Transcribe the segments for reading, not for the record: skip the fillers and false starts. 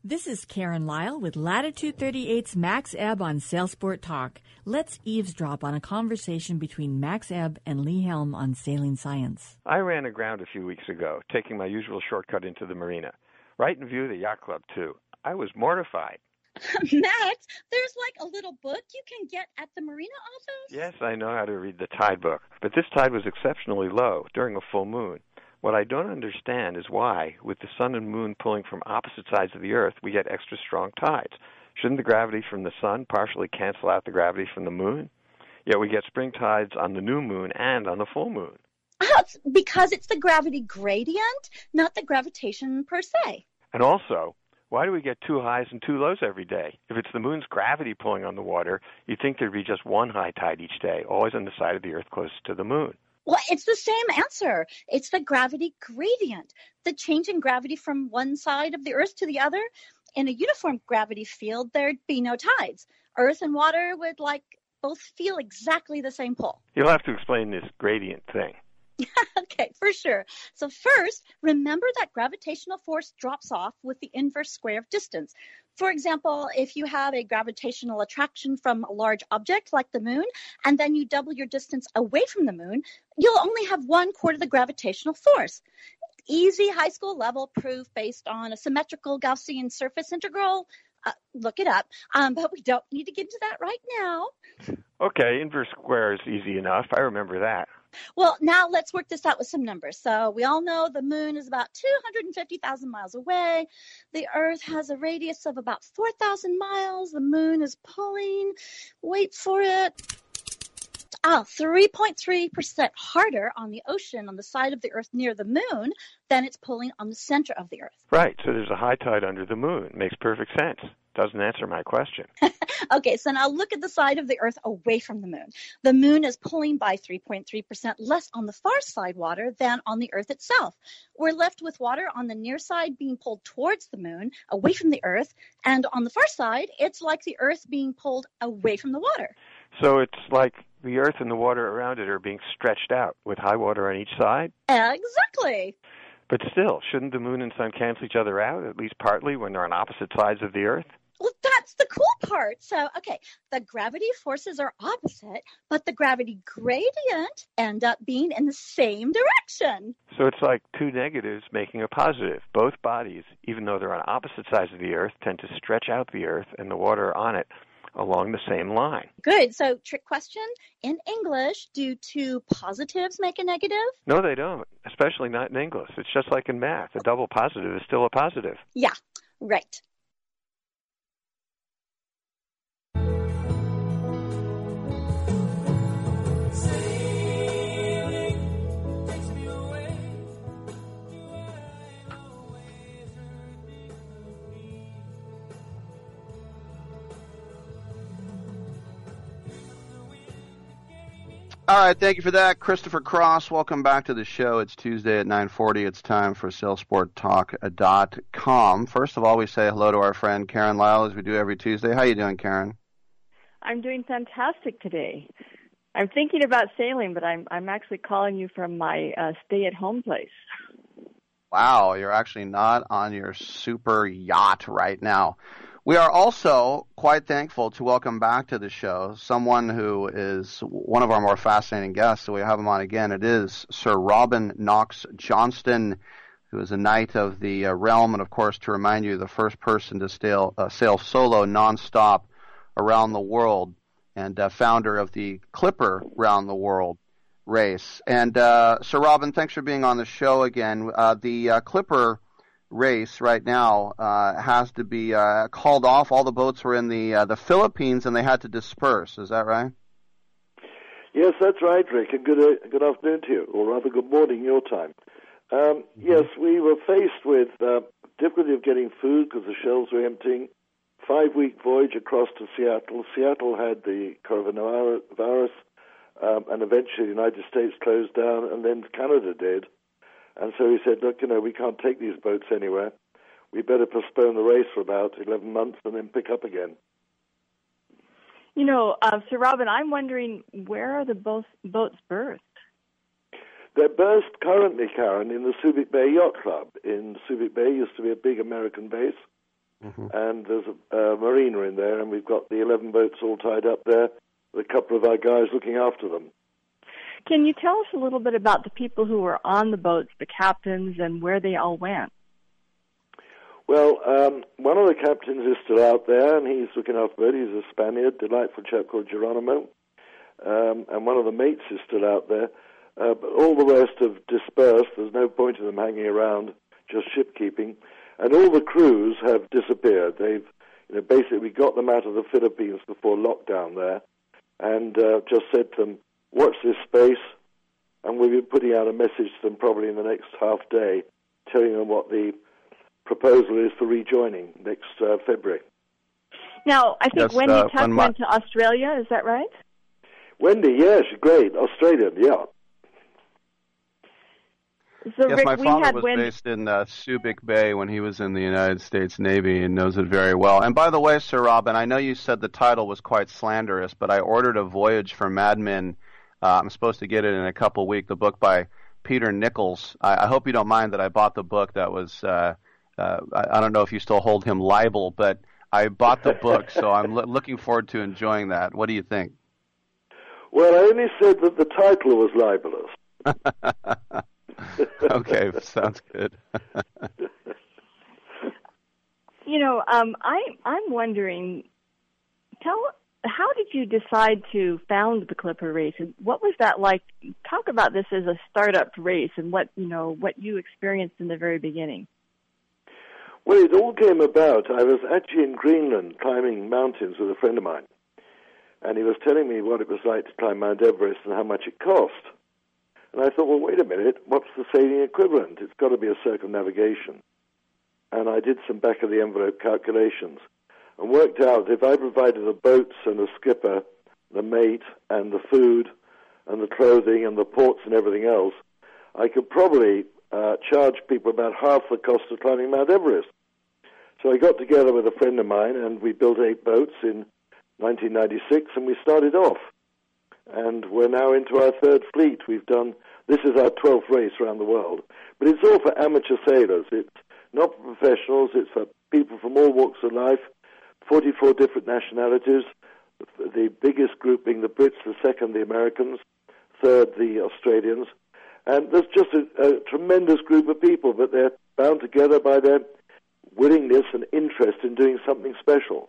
This is Karen Lyle with Latitude 38's Max Ebb on Sailsport Talk. Let's eavesdrop on a conversation between Max Ebb and Lee Helm on sailing science. I ran aground a few weeks ago, taking my usual shortcut into the marina, right in view of the yacht club, too. I was mortified. Max, there's like a little book you can get at the marina office? Yes, I know how to read the tide book, but this tide was exceptionally low during a full moon. What I don't understand is why, with the sun and moon pulling from opposite sides of the Earth, we get extra strong tides. Shouldn't the gravity from the sun partially cancel out the gravity from the moon? Yet we get spring tides on the new moon and on the full moon. It's because it's the gravity gradient, not the gravitation per se. And also, why do we get two highs and two lows every day? If it's the moon's gravity pulling on the water, you'd think there'd be just one high tide each day, always on the side of the Earth closest to the moon. Well, it's the same answer. It's the gravity gradient, the change in gravity from one side of the Earth to the other. In a uniform gravity field, there'd be no tides. Earth and water would both feel exactly the same pull. You'll have to explain this gradient thing. Okay, for sure. So first, remember that gravitational force drops off with the inverse square of distance. For example, if you have a gravitational attraction from a large object like the moon, and then you double your distance away from the moon, you'll only have 1/4 of the gravitational force. Easy high school level proof based on a symmetrical Gaussian surface integral. Look it up, but we don't need to get into that right now. Okay, inverse square is easy enough. I remember that. Well, now let's work this out with some numbers. So we all know the moon is about 250,000 miles away. The Earth has a radius of about 4,000 miles. The moon is pulling, wait for it, 3.3% harder on the ocean on the side of the Earth near the moon than it's pulling on the center of the Earth. Right, so there's a high tide under the moon. Makes perfect sense. Doesn't answer my question. Okay, so now look at the side of the Earth away from the moon. The moon is pulling by 3.3% less on the far side water than on the Earth itself. We're left with water on the near side being pulled towards the moon, away from the Earth, and on the far side, it's like the Earth being pulled away from the water. So it's like the Earth and the water around it are being stretched out with high water on each side? Exactly. But still, shouldn't the moon and sun cancel each other out, at least partly, when they're on opposite sides of the Earth? Well, that's the cool part. So, okay, the gravity forces are opposite, but the gravity gradient end up being in the same direction. So it's like two negatives making a positive. Both bodies, even though they're on opposite sides of the Earth, tend to stretch out the Earth and the water on it along the same line. Good. So, trick question. In English, do two positives make a negative? No, they don't, especially not in English. It's just like in math. A double positive is still a positive. Yeah, right. All right, thank you for that, Christopher Cross. Welcome back to the show. It's Tuesday at 9:40. It's time for SailsportTalk.com. First of all, we say hello to our friend Karen Lyle, as we do every Tuesday. How you doing, Karen? I'm doing fantastic today. I'm thinking about sailing, but I'm actually calling you from my stay-at-home place. Wow, you're actually not on your super yacht right now. We are also quite thankful to welcome back to the show someone who is one of our more fascinating guests, so we have him on again. It is Sir Robin Knox Johnston, who is a knight of the realm, and of course, to remind you, the first person to sail solo nonstop around the world, and founder of the Clipper Round the World race. And Sir Robin, thanks for being on the show again. The Clipper race right now has to be called off. All the boats were in the Philippines, and they had to disperse. Is that right? Yes, that's right, Rick. And good afternoon to you, or rather, good morning your time. Yes, we were faced with difficulty of getting food because the shelves were emptying. 5-week voyage across to Seattle. Seattle had the coronavirus, and eventually the United States closed down, and then Canada did. And so we said, look, we can't take these boats anywhere. We better postpone the race for about 11 months and then pick up again. Sir Robin, I'm wondering, where are the boats berthed? They're berthed currently, Karen, in the Subic Bay Yacht Club. In Subic Bay used to be a big American base. and there's a marina in there, and we've got the 11 boats all tied up there with a couple of our guys looking after them. Can you tell us a little bit about the people who were on the boats, the captains, and where they all went? Well, one of the captains is still out there, and he's looking after the boat. He's a Spaniard, delightful chap called Geronimo. And one of the mates is still out there. But all the rest have dispersed. There's no point in them hanging around, just ship keeping. And all the crews have disappeared. They've, basically got them out of the Philippines before lockdown there, and just said to them, watch this space, and we'll be putting out a message to them probably in the next half day, telling them what the proposal is for rejoining next February. Now, I think Wendy Tuck went to Australia, is that right? Wendy, yeah, she's great. Australian, yeah. So yes, Rick, my father was Wendy based in Subic Bay when he was in the United States Navy and knows it very well. And by the way, Sir Robin, I know you said the title was quite slanderous, but I ordered A Voyage for Madmen. I'm supposed to get it in a couple weeks, the book by Peter Nichols. I hope you don't mind that I bought the book that was, I don't know if you still hold him liable, but I bought the book, so I'm looking forward to enjoying that. What do you think? Well, I only said that the title was libelous. Okay, sounds good. I'm wondering, how did you decide to found the Clipper Race, and what was that like? Talk about this as a startup race and what you experienced in the very beginning. Well, it all came about. I was actually in Greenland climbing mountains with a friend of mine, and he was telling me what it was like to climb Mount Everest and how much it cost. And I thought, well, wait a minute, what's the sailing equivalent? It's got to be a circumnavigation. And I did some back-of-the-envelope calculations and worked out if I provided the boats and the skipper, the mate, and the food, and the clothing, and the ports and everything else, I could probably charge people about half the cost of climbing Mount Everest. So I got together with a friend of mine, and we built 8 boats in 1996, and we started off. And we're now into our 3rd fleet. This is our 12th race around the world. But it's all for amateur sailors. It's not for professionals. It's for people from all walks of life, 44 different nationalities, the biggest group being the Brits, the second the Americans, third the Australians. And there's just a tremendous group of people, but they're bound together by their willingness and interest in doing something special.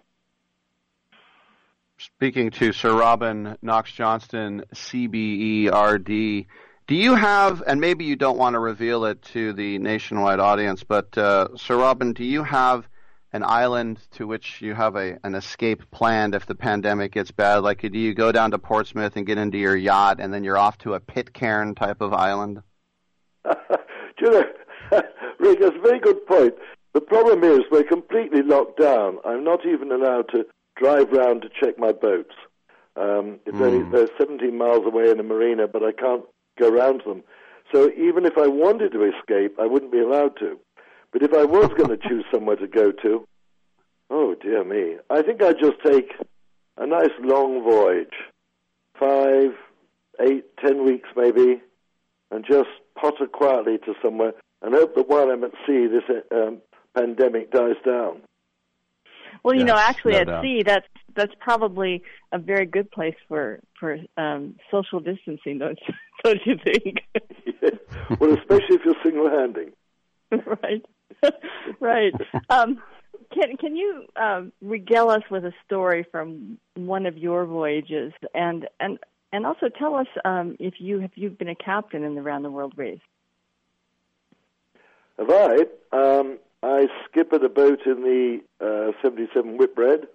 Speaking to Sir Robin Knox-Johnston, CBERD, do you have, and maybe you don't want to reveal it to the nationwide audience, but Sir Robin, do you have an island to which you have an escape planned if the pandemic gets bad? Like, do you go down to Portsmouth and get into your yacht and then you're off to a Pitcairn type of island? Rick, that's a very good point. The problem is we're completely locked down. I'm not even allowed to drive round to check my boats. They're 17 miles away in a marina, but I can't go around to them. So even if I wanted to escape, I wouldn't be allowed to. But if I was going to choose somewhere to go to, oh dear me, I think I'd just take a nice long voyage, 5, 8, 10 weeks maybe, and just potter quietly to somewhere and hope that while I'm at sea, this pandemic dies down. Well, yes, actually, no at doubt. sea, that's probably a very good place for social distancing, don't you think? Yeah. Well, especially if you're single-handing. Right, right. Can you regale us with a story from one of your voyages, and also tell us if you've been a captain in the Round the World race? Have I? I skippered a boat in the 77 Whitbread.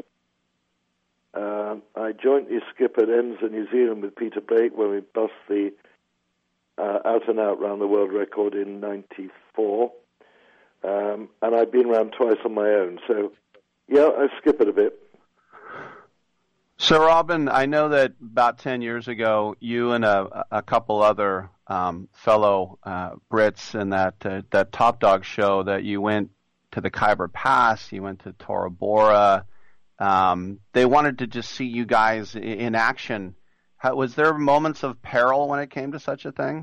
I jointly skippered Enza, New Zealand with Peter Blake when we bust the out-and-out round the world record in 94. And I've been around twice on my own. So, yeah, I skippered a bit. So, Robin, I know that about 10 years ago, you and a couple other fellow Brits in that Top Dog show that you went to the Khyber Pass, you went to Tora Bora. They wanted to just see you guys in action. Was there moments of peril when it came to such a thing?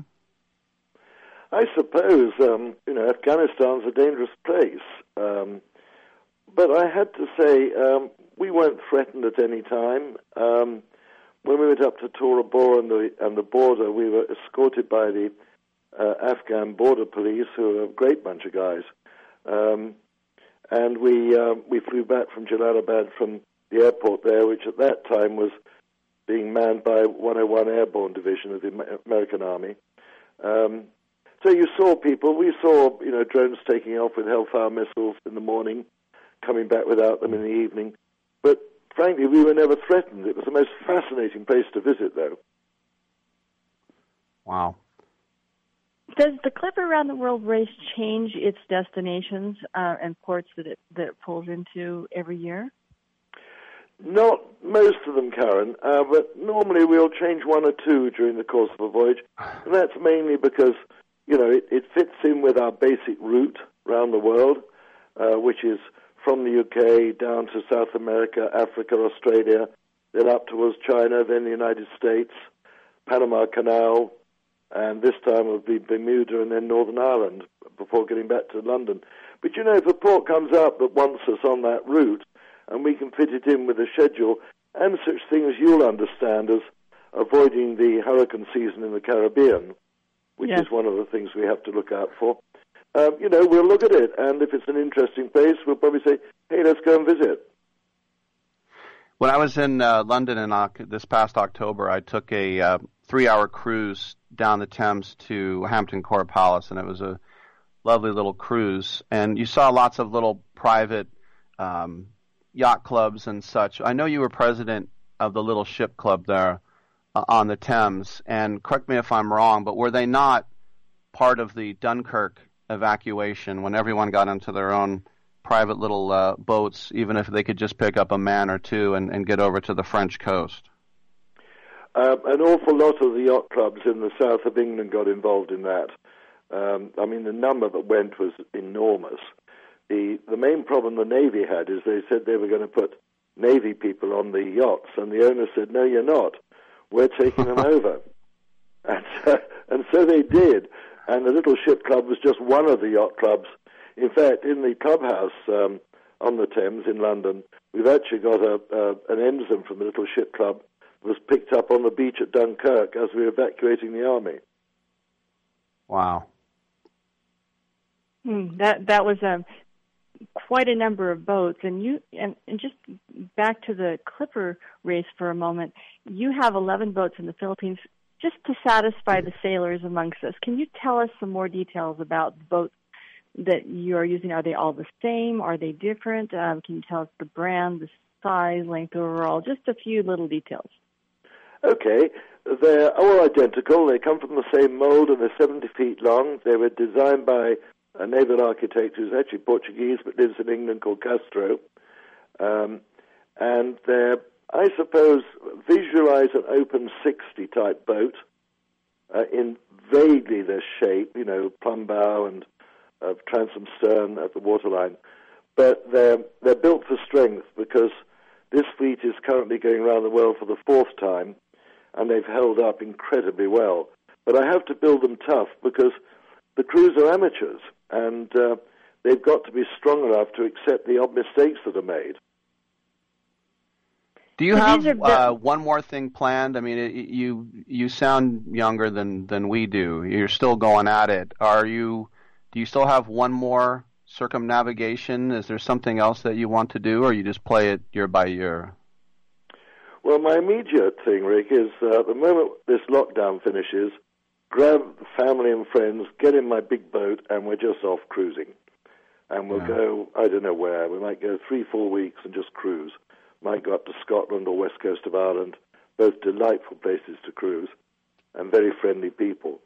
I suppose, Afghanistan's a dangerous place. But I had to say, we weren't threatened at any time. When we went up to Tora Bora and the border, we were escorted by the Afghan border police, who are a great bunch of guys. And we flew back from Jalalabad from the airport there, which at that time was being manned by 101 Airborne Division of the American Army. So you saw people. We saw, drones taking off with Hellfire missiles in the morning, coming back without them in the evening. But frankly, we were never threatened. It was the most fascinating place to visit, though. Wow. Does the Clipper Around the World race change its destinations and ports that it pulls into every year? Not most of them, Karen, but normally we'll change one or two during the course of a voyage, and that's mainly because, it fits in with our basic route around the world, which is from the UK down to South America, Africa, Australia, then up towards China, then the United States, Panama Canal, and this time it'll be Bermuda and then Northern Ireland before getting back to London. But if a port comes up that wants us on that route, and we can fit it in with the schedule, and such things you'll understand as avoiding the hurricane season in the Caribbean, which is one of the things we have to look out for. We'll look at it, and if it's an interesting place, we'll probably say, hey, let's go and visit. When I was in London this past October, I took a 3-hour cruise down the Thames to Hampton Court Palace, and it was a lovely little cruise. And you saw lots of little private yacht clubs and such. I know you were president of the Little Ship Club there on the Thames, and correct me if I'm wrong, but were they not part of the Dunkirk evacuation when everyone got into their own private little boats, even if they could just pick up a man or two and get over to the French coast? An awful lot of the yacht clubs in the south of England got involved in that. The number that went was enormous. The main problem the Navy had is they said they were going to put Navy people on the yachts, and the owner said, no, you're not. We're taking them over. And so they did. And the Little Ship Club was just one of the yacht clubs. In fact, in the clubhouse on the Thames in London, we've actually got an ensign from the Little Ship Club that was picked up on the beach at Dunkirk as we were evacuating the army. Wow. That was quite a number of boats. And just back to the Clipper race for a moment, you have 11 boats in the Philippines just to satisfy the sailors amongst us. Can you tell us some more details about the boats that you are using? Are they all the same? Are they different? Can you tell us the brand, the size, length overall? Just a few little details. Okay. They're all identical. They come from the same mold, and they're 70 feet long. They were designed by a naval architect who's actually Portuguese but lives in England, called Castro. And they're, I suppose, visualize an open 60 type boat in vaguely their shape, plumb bow and transom stern at the waterline. But they're built for strength because this fleet is currently going around the world for the 4th time, and they've held up incredibly well. But I have to build them tough because the crews are amateurs, and they've got to be strong enough to accept the odd mistakes that are made. Do you have one more thing planned? I mean, you sound younger than we do. You're still going at it. Do you still have one more circumnavigation? Is there something else that you want to do, or you just play it year by year? Well, my immediate thing, Rick, is the moment this lockdown finishes, grab family and friends, get in my big boat, and we're just off cruising. And we'll go, I don't know where. We might go 3-4 weeks and just cruise. Might go up to Scotland or west coast of Ireland, both delightful places to cruise and very friendly people.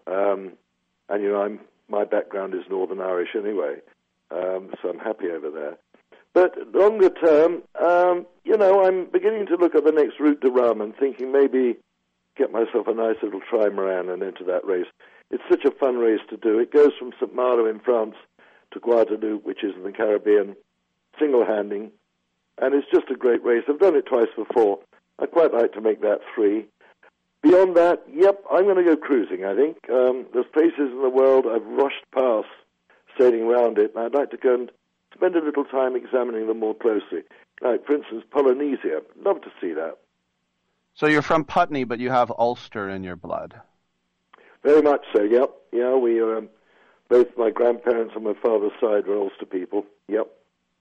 My background is Northern Irish anyway, so I'm happy over there. But longer term, I'm beginning to look at the next route to Raman, thinking maybe get myself a nice little trimaran and enter that race. It's such a fun race to do. It goes from St. Malo in France to Guadeloupe, which is in the Caribbean, single-handing, and it's just a great race. I've done it twice before. I'd quite like to make that 3. Beyond that, I'm going to go cruising, I think. There's places in the world I've rushed past sailing around it, and I'd like to go and spend a little time examining them more closely. Like, for instance, Polynesia. Love to see that. So you're from Putney, but you have Ulster in your blood. Very much so, yep. Yeah, we both my grandparents on my father's side were Ulster people. Yep.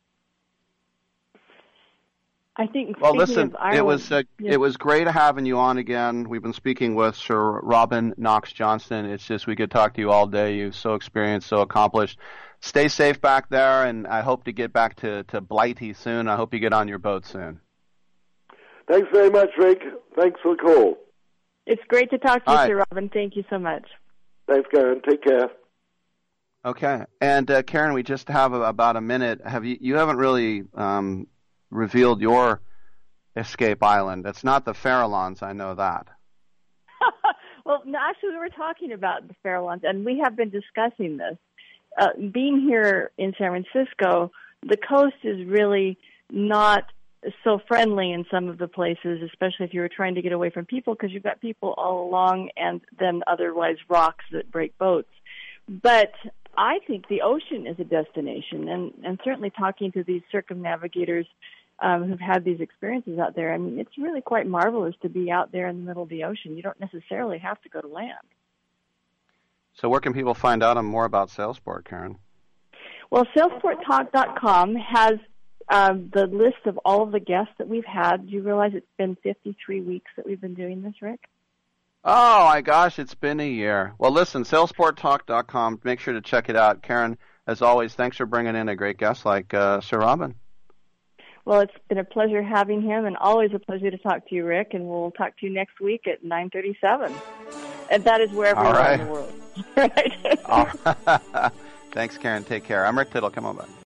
I think. Well, listen, of Ireland, it was great having you on again. We've been speaking with Sir Robin Knox Johnston. It's just we could talk to you all day. You're so experienced, so accomplished. Stay safe back there, and I hope to get back to Blighty soon. I hope you get on your boat soon. Thanks very much, Rick. Thanks for the call. It's great to talk to you, All right. Sir Robin. Thank you so much. Thanks, Karen. Take care. Okay, and Karen, we just have about a minute. You haven't really revealed your escape island? It's not the Farallons, I know that. Well, no, actually, we were talking about the Farallons, and we have been discussing this. Being here in San Francisco, the coast is really not so friendly in some of the places, especially if you were trying to get away from people, because you've got people all along and then otherwise rocks that break boats. But I think the ocean is a destination, and certainly talking to these circumnavigators who've had these experiences out there, I mean, it's really quite marvelous to be out there in the middle of the ocean. You don't necessarily have to go to land. So where can people find out more about Sailsport, Karen? Well, SailsportTalk.com has the list of all of the guests that we've had. Do you realize it's been 53 weeks that we've been doing this, Rick? Oh, my gosh, it's been a year. Well, listen, SailsportTalk.com. Make sure to check it out. Karen, as always, thanks for bringing in a great guest like Sir Robin. Well, it's been a pleasure having him, and always a pleasure to talk to you, Rick, and we'll talk to you next week at 9:37. And that is wherever you are in the world. Right? Thanks, Karen. Take care. I'm Rick Tittle. Come on back.